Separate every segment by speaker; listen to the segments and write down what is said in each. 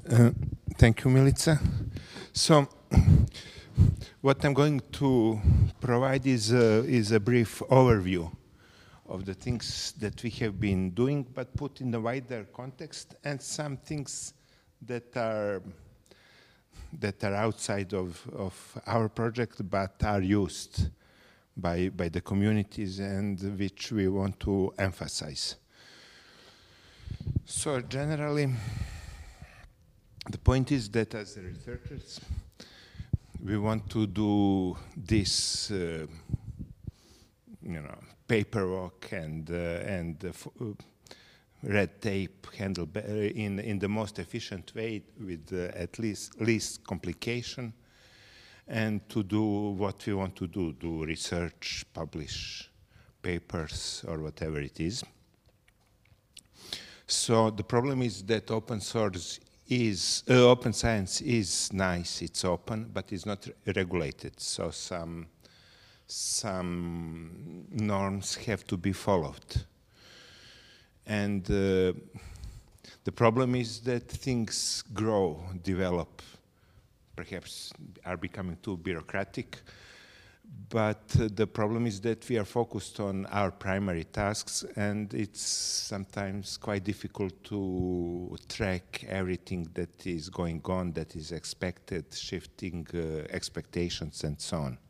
Speaker 1: Uh, Thank you, Milica. So, what I'm going to provide is a brief overview of the things that we have been doing, but put in a wider context, and some things that are outside of our project, but are used by the communities and which we want to emphasize. So generally, the point is that as researchers, we want to do this, paperwork and red tape handle in the most efficient way with at least complication, and to do what we want to do research, publish papers or whatever it is. So the problem is that open science is nice, it's open, but it's not regulated. So some norms have to be followed. And the problem is that things grow, develop, perhaps are becoming too bureaucratic. But the problem is that we are focused on our primary tasks, and it's sometimes quite difficult to track everything that is going on, that is expected, shifting expectations and so on.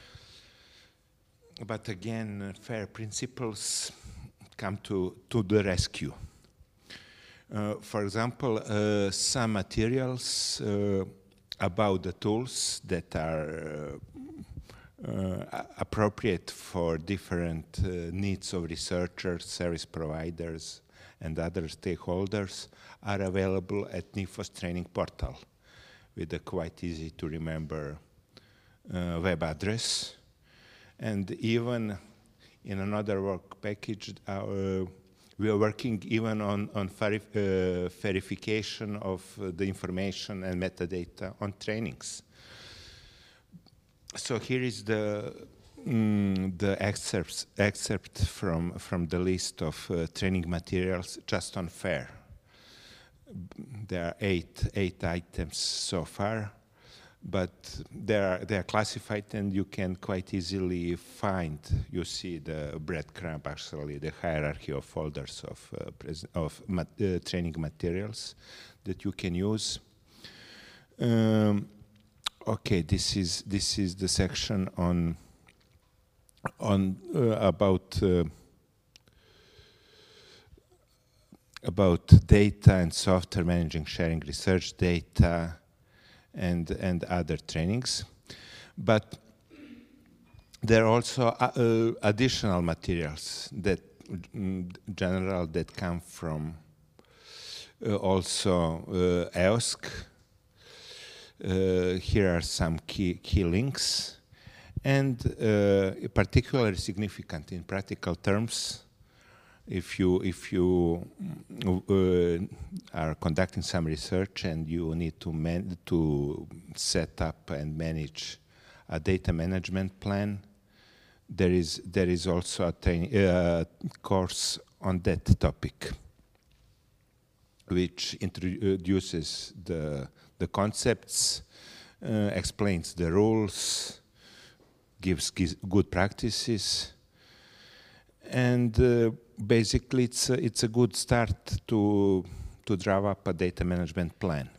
Speaker 1: But again, FAIR principles come to the rescue. For example, some materials about the tools that are appropriate for different needs of researchers, service providers, and other stakeholders are available at NIFOS training portal with a quite easy to remember web address. And even in another work package, we are working even on verification of the information and metadata on trainings. So here is the excerpt from the list of training materials just on FAIR. There are eight items so far, but they are classified, and you can quite easily find. You see the breadcrumb, actually, the hierarchy of folders of training materials that you can use. Okay, this is the section on about data and software managing, sharing research data, and other trainings. But there are also additional materials that general that come from also EOSC. Here are some key links, and particularly significant in practical terms. If you are conducting some research and you need to set up and manage a data management plan, there is also a course on that topic, which introduces the concepts, explains the rules, gives good practices, and basically it's a good start to draw up a data management plan.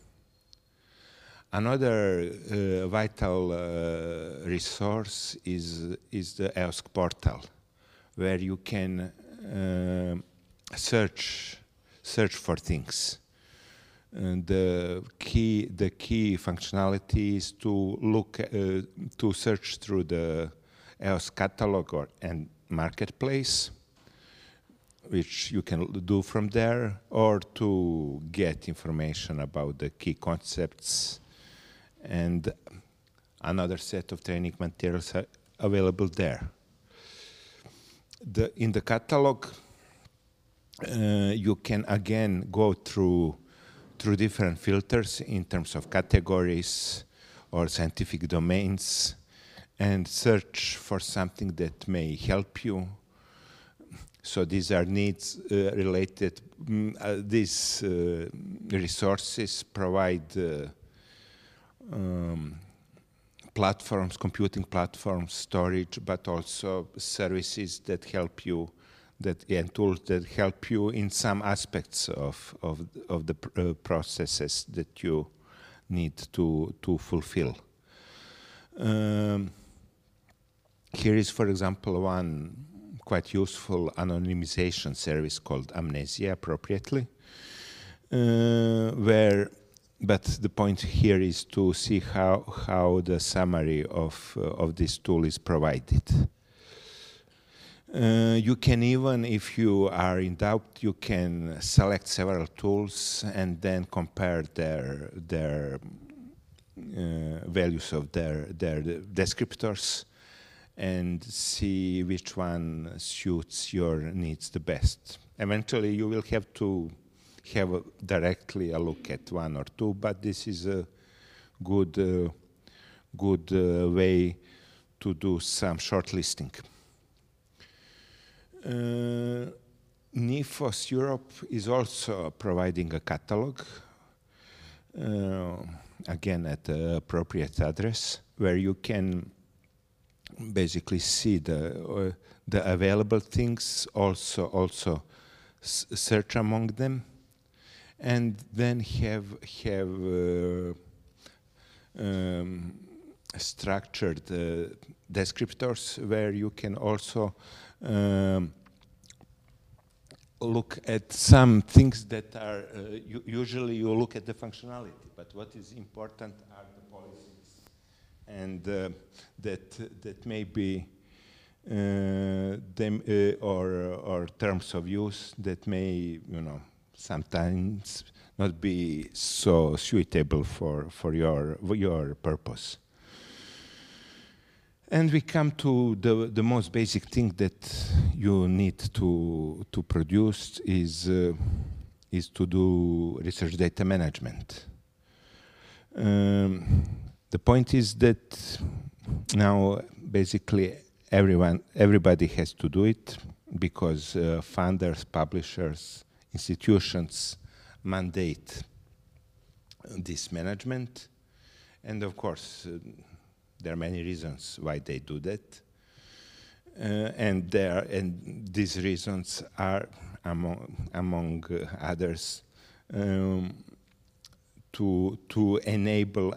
Speaker 1: Another vital resource is the EOSC portal, where you can search for things. And the key functionality is to look to search through the EOSC catalog and marketplace, which you can do from there, or to get information about the key concepts, and another set of training materials are available there. In the catalog, you can again go through different filters in terms of categories or scientific domains, and search for something that may help you. So these are needs related. These resources provide platforms, computing platforms, storage, but also services that help you, and tools that help you in some aspects of the processes that you need to fulfill. Here is, for example, one quite useful anonymization service called Amnesia, appropriately, but the point here is to see how the summary of this tool is provided. You can even, if you are in doubt, you can select several tools and then compare their values of their descriptors and see which one suits your needs the best. Eventually, you will have to have directly a look at one or two, but this is a good way to do some shortlisting. NIFOS Europe is also providing a catalog, again at the appropriate address, where you can basically see the available things, also search among them, and then have structured descriptors where you can also look at some things that are usually you look at the functionality, but what is important are the policies, and that may be them or terms of use that may sometimes not be so suitable for your purpose. And we come to the most basic thing that you need to produce is to do research data management. The point is that now basically everybody has to do it because funders, publishers, institutions mandate this management, and of course there are many reasons why they do that, and these reasons are among others to enable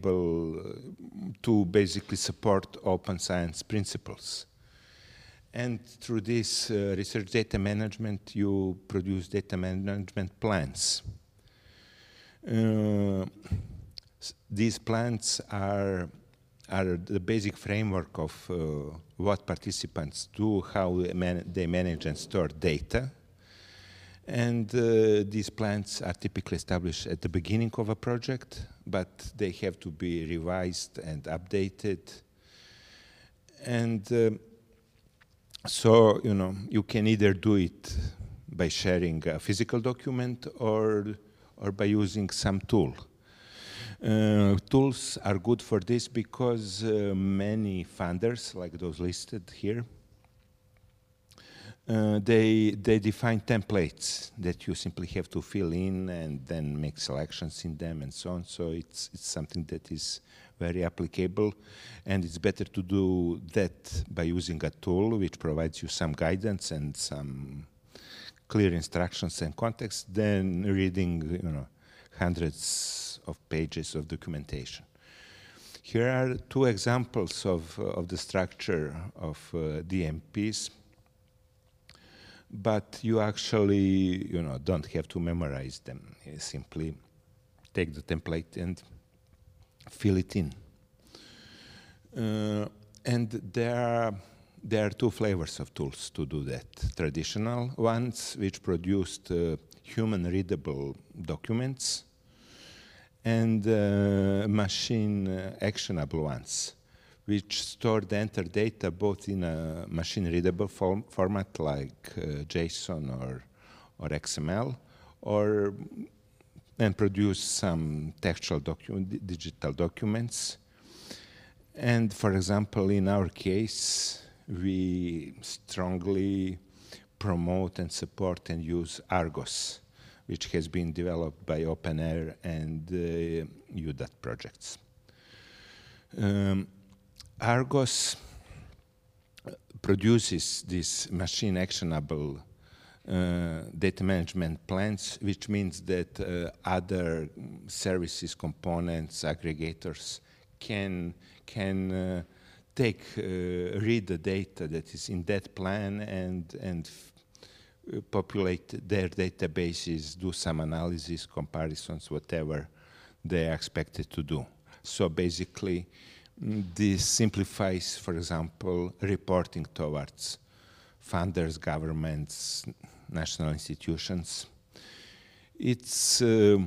Speaker 1: to basically support open science principles. And through this research data management, you produce data management plans. These plans are the basic framework of what participants do, how they manage and store data. And these plans are typically established at the beginning of a project, but they have to be revised and updated. And so, you can either do it by sharing a physical document or by using some tool. Tools are good for this because many funders, like those listed here, they define templates that you simply have to fill in and then make selections in them and so on. So it's something that is very applicable, and it's better to do that by using a tool which provides you some guidance and some clear instructions and context than reading hundreds of pages of documentation. Here are two examples of the structure of DMPs, but you actually don't have to memorize them. You simply take the template and fill it in. And there are two flavors of tools to do that. Traditional ones, which produced human-readable documents, and machine actionable ones, which store the entered data both in a machine-readable format like JSON or XML, and produce some textual digital documents. And for example, in our case, we strongly promote and support and use Argos, which has been developed by OpenAIRE and UDAT projects. Argos produces these machine actionable data management plans, which means that other services, components, aggregators can read the data that is in that plan and populate their databases, do some analysis, comparisons, whatever they are expected to do. So basically, this simplifies, for example, reporting towards funders, governments, national institutions. It's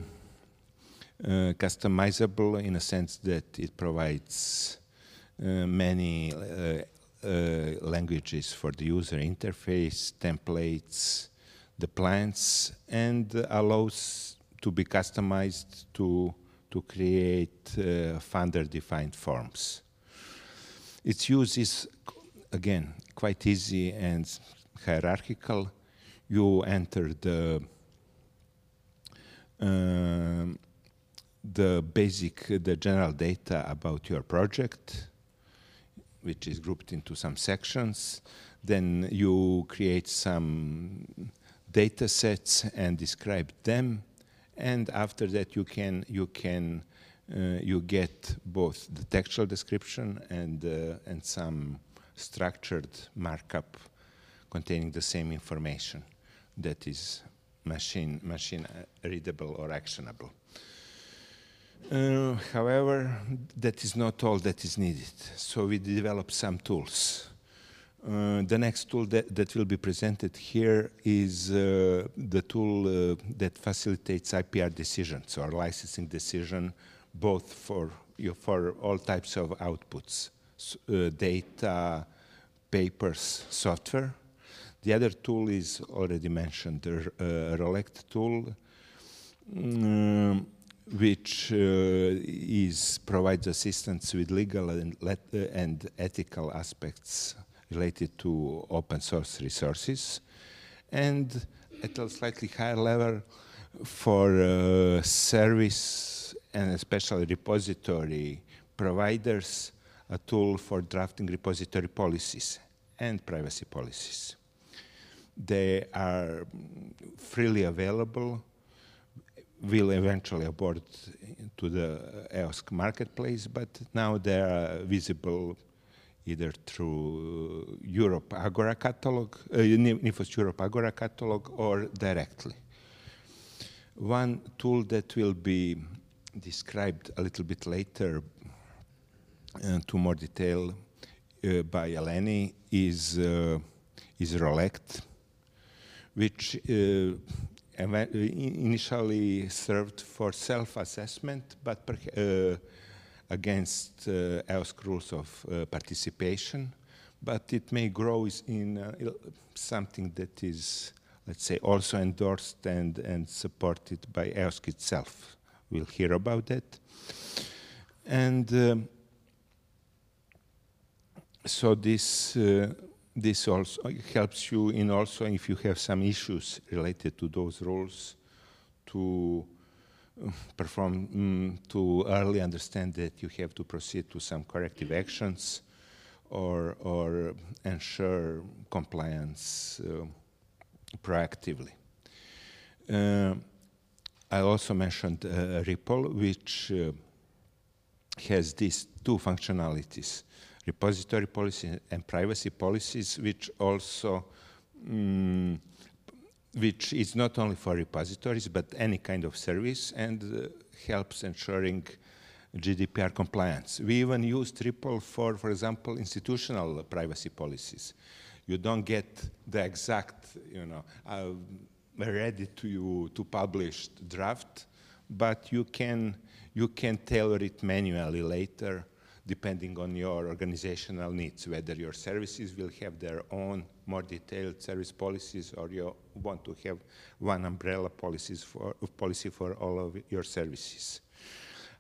Speaker 1: customizable in a sense that it provides many languages for the user interface, templates, the plans, and allows to be customized to create funder-defined forms. Its use is, again, quite easy and hierarchical. You enter the general data about your project, which is grouped into some sections. Then you create some data sets and describe them. And after that, you get both the textual description and some structured markup containing the same information that is machine readable or actionable. However, that is not all that is needed. So we developed some tools. The next tool that will be presented here is the tool that facilitates IPR decisions or licensing decision, both for all types of outputs, data, papers, software. The other tool is already mentioned, the Rolect tool, which provides assistance with legal and ethical aspects related to open source resources, and at a slightly higher level for service and especially repository providers, a tool for drafting repository policies and privacy policies. They are freely available, will eventually onboard to the EOSC marketplace, but now they are visible either through Europe Agora catalog, NIFOS Europe Agora catalog, or directly. One tool that will be described a little bit later to more detail by Eleni is Rolect, which initially served for self-assessment, but against EOSC rules of participation, but it may grow in something that is, let's say, also endorsed and supported by EOSC itself. We'll hear about that. And so this also helps you in also if you have some issues related to those rules to to early understand that you have to proceed to some corrective actions or ensure compliance proactively. I also mentioned RIPL, which has these two functionalities: repository policy and privacy policies, which also which is not only for repositories, but any kind of service, and helps ensuring GDPR compliance. We even use RIPL for example, institutional privacy policies. You don't get the exact, ready to published draft, but you can tailor it manually later, depending on your organizational needs, whether your services will have their own more detailed service policies or you want to have one umbrella policy for all of your services.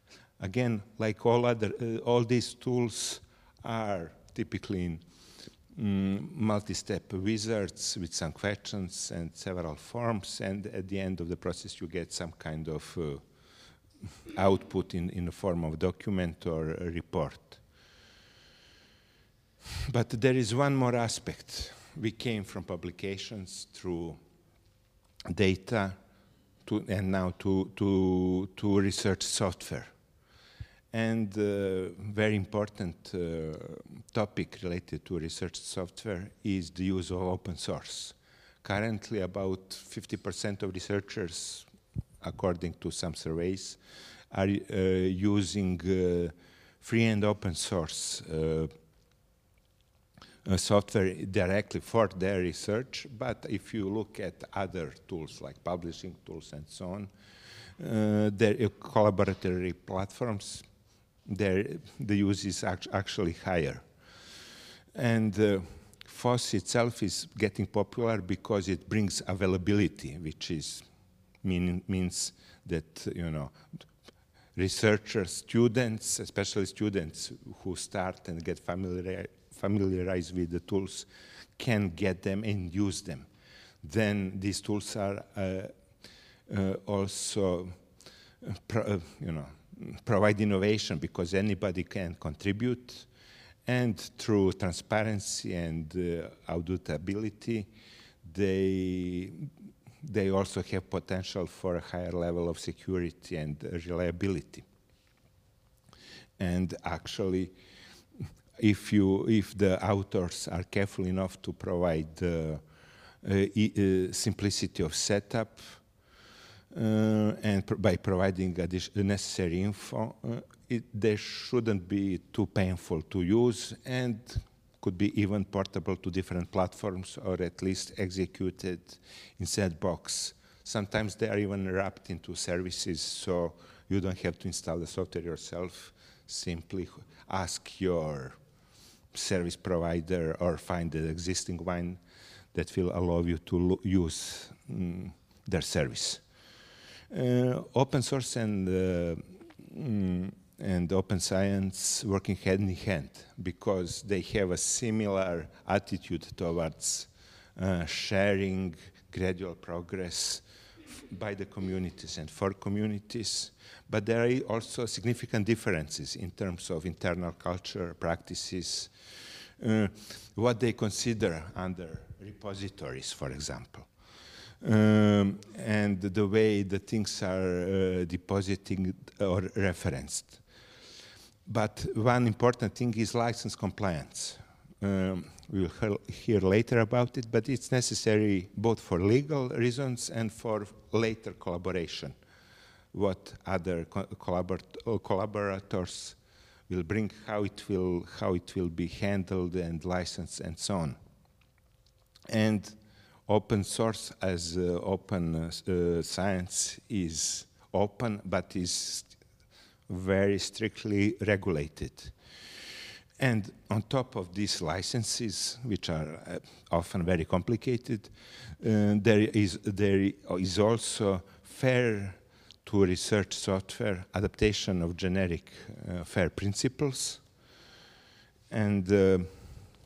Speaker 1: Again, like all these tools are typically multi-step wizards with some questions and several forms, and at the end of the process you get some kind of output in the form of document or a report. But there is one more aspect. We came from publications through data and now to research software. And very important topic related to research software is the use of open source. Currently, about 50% of researchers, according to some surveys, are using free and open source software directly for their research. But if you look at other tools like publishing tools and so on, their collaboratory platforms, the use is actually higher. And FOSS itself is getting popular because it brings availability, which is means that, you know, researchers, students, especially students who start and get familiarized with the tools, can get them and use them. Then these tools are also, provide innovation because anybody can contribute, and through transparency and auditability, they also have potential for a higher level of security and reliability. And actually, if the authors are careful enough to provide simplicity of setup, and by providing the necessary info, they shouldn't be too painful to use and could be even portable to different platforms or at least executed in sandbox. Sometimes they are even wrapped into services, so you don't have to install the software yourself. Simply ask your service provider or find the existing one that will allow you to use their service. Open source and open science working hand in hand because they have a similar attitude towards sharing gradual progress by the communities and for communities. But there are also significant differences in terms of internal culture, practices, what they consider under repositories, for example. And the way the things are depositing or referenced. But one important thing is license compliance. We'll hear later about it, but it's necessary both for legal reasons and for later collaboration. What other collaborators will bring, how it will be handled and licensed and so on. And open source as open science is open, but is very strictly regulated. And on top of these licenses, which are often very complicated, there is also fair to research software adaptation of generic fair principles. And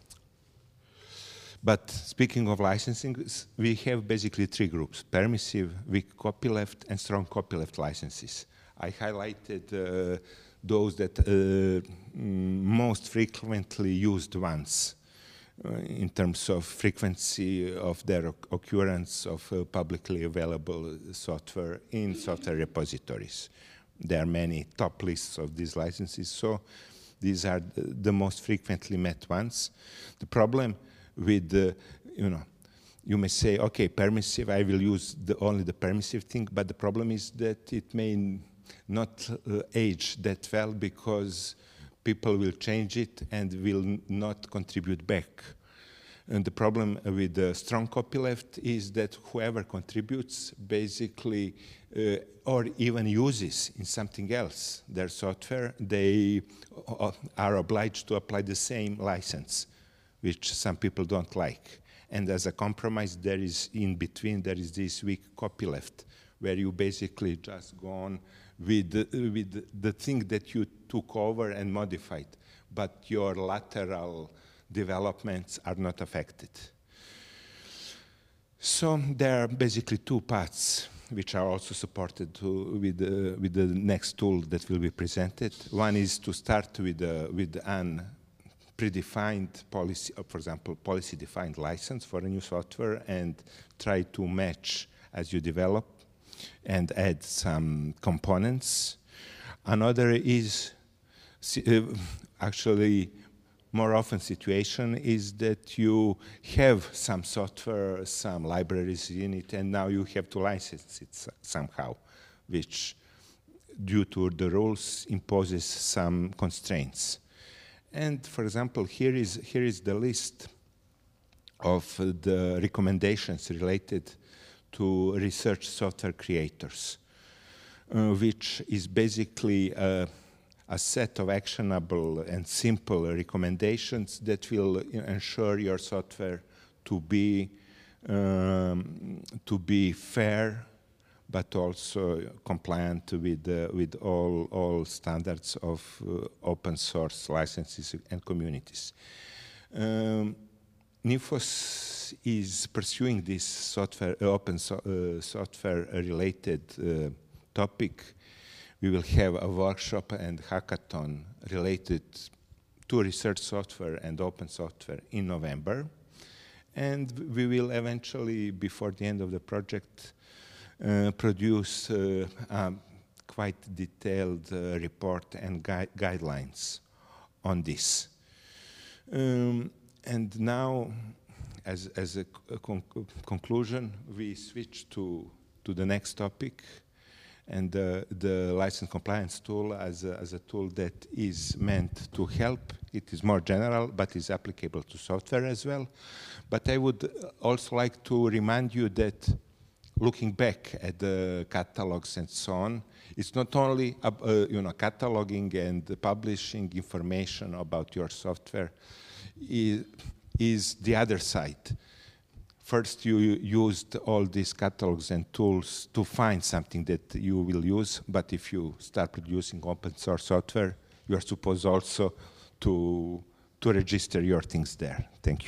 Speaker 1: but speaking of licensing, we have basically three groups: permissive, weak copyleft, and strong copyleft licenses. I highlighted those that most frequently used ones in terms of frequency of their occurrence of publicly available software in software repositories. There are many top lists of these licenses, so these are the most frequently met ones. The problem with you may say, okay, permissive, I will use only the permissive thing, but the problem is that it may not age that well because people will change it and will not contribute back. And the problem with the strong copyleft is that whoever contributes basically or even uses in something else their software, they are obliged to apply the same license, which some people don't like. And as a compromise, there is in between, there is this weak copyleft, where you basically just go on with the thing that you took over and modified, but your lateral developments are not affected. So there are basically two paths which are also supported with the next tool that will be presented. One is to start with an predefined policy, for example, policy-defined license for a new software, and try to match as you develop and add some components. Another is actually more often situation is that you have some software, some libraries in it, and now you have to license it somehow, which due to the rules imposes some constraints. And for example, here is the list of the recommendations related to research software creators, which is basically a set of actionable and simple recommendations that will ensure your software to be fair, but also compliant with all standards of open source licenses and communities. NIFOS is pursuing this software, software related topic. We will have a workshop and hackathon related to research software and open software in November. And we will eventually, before the end of the project, produce a quite detailed report and guidelines on this. And now, as a conclusion, we switch to the next topic, and the license compliance tool as a tool that is meant to help. It is more general, but is applicable to software as well. But I would also like to remind you that looking back at the catalogs and so on, it's not only cataloging and publishing information about your software is the other side. First, you used all these catalogs and tools to find something that you will use, but if you start producing open source software, you are supposed also to register your things there. Thank you.